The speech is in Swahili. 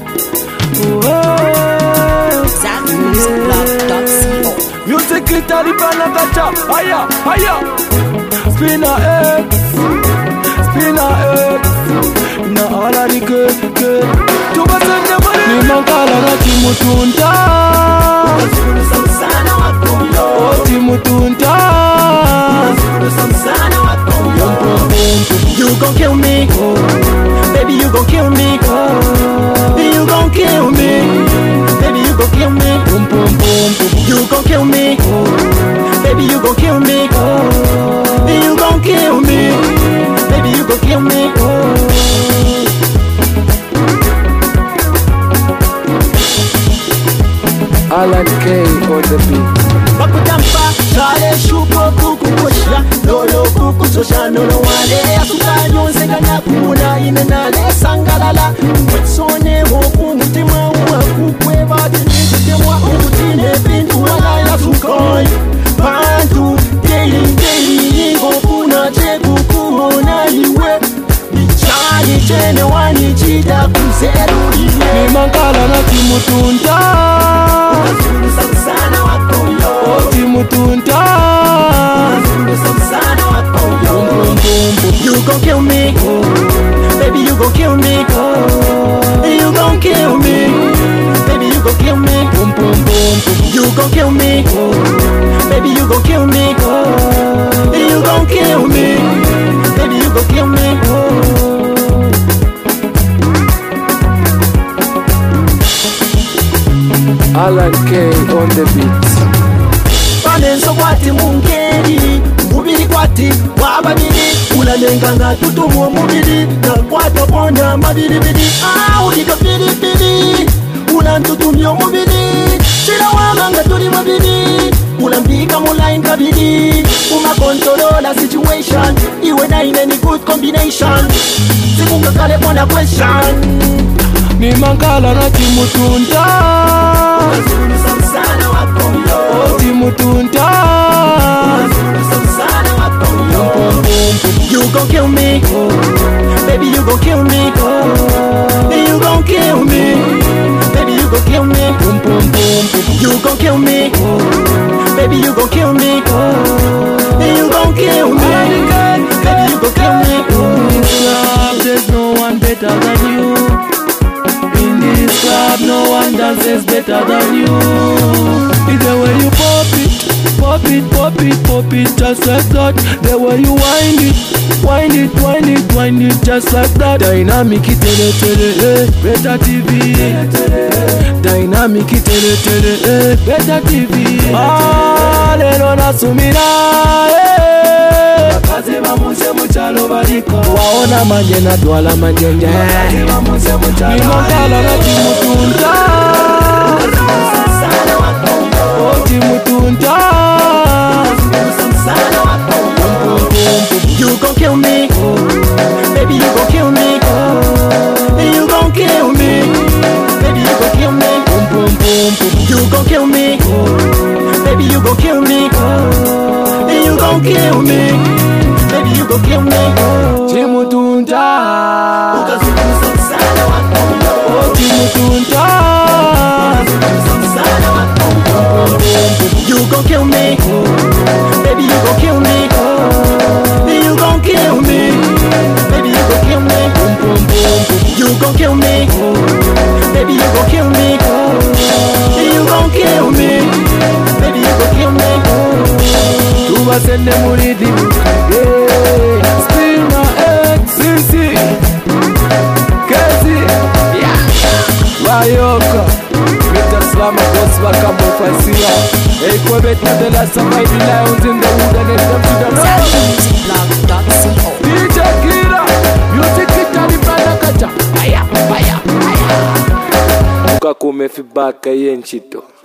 ZanMusicBlog.co. Music Italy Banakacha. Haya, haya. Spinner X, Spinner X. Na ala ni ke. Tubasenge mali. Ni mankala na Timutunta. Unazuru sana wakonyo. Oh Timutunta. Unazuru sana wakonyo. You gon' kill me, baby you gon' kill me, you gon' kill me, baby you gon' kill me, you gon' kill me, baby you gon' kill me, you gon' kill me, baby you gon' kill me. Alan K on the beat. Bakutampa, chale shuko kukukosha, lolo kukusosha, nolo wale asuka nyonse gana kuna inenale sangalala. Wetsone woku mutima uwa kukwe bati nikutemwa ukutine bintu wala ya sukoi. Bantu, daily, ngokuna cheku kuhona iwe. Bichani chene wani chida kuzeru iye. Ni mankala na Timutunta. Unazuru sana wakonyo. Oh Timutunta. You gon' kill me, baby you gon' kill me, you gon' kill me, baby you gon' kill me, you gon' kill me, baby you gon' kill me, you gon' kill me, baby you gon' kill me. Alan K on the beat. Panenso kwati mungeri, mubiri kwati wababiri, ulanenga nga tutumu mubiri, na kwato ponda mabiribiri. Ulika piripiri, ulantutumyo mubiri, chila wamanga turi mubiri, ulambika mulain kabiri, control the situation, iwe na in any good combination. Sikunga kale pona question. Ni mankala na Timutunta. Unazuru sana wakonyo. Oh Timutunta. Unazuru sana wakonyo. You gon' kill me, baby you gon' kill me, you gon' kill me, baby you gon' kill me, you gon' kill me, baby you gon' kill me, you gon' kill me, baby you gon' kill me. In this club there's no one better than you. In this club no one dances better than you. It's the way you pop it, pop it, pop it, pop it, just like that. The way you wind it, wind it, wind it, wind it, just like that. Dynamic tele, better TV. Dynamic tele, better TV. Lelo nasumira, kaze bamunse muchalo baliko. Waona manje na dwala manjenje. Kaze bamunse muchalo. Ni mankala na Timutunta. Oh Timutunta. You gon' kill me, baby you gon' kill me, you gon' kill me, baby you gon' kill me, you gon' kill me, baby you gon' kill me, you gon' kill me, baby you gon' kill me. Timutunta. Ukazungumza sana wakonyo. Oh Timutunta. You gon' kill me, baby you gon' kill me, you gon' kill me, baby you gon' kill me, you gon' kill me, baby you gon' kill me, you gon' kill me, baby you gon' kill me. Tubasende muridi Spinner X, Sisi, Kezi, Bayoka, Mr. Slama, Gosva, Kambo, Fasila. Hey, Quebec, the last of my lions in the wood and let them to the road. ZanMusicBlog.co. DJ Kira, Music Italy Banakacha. Aya. Ukakume fibaka yenchito.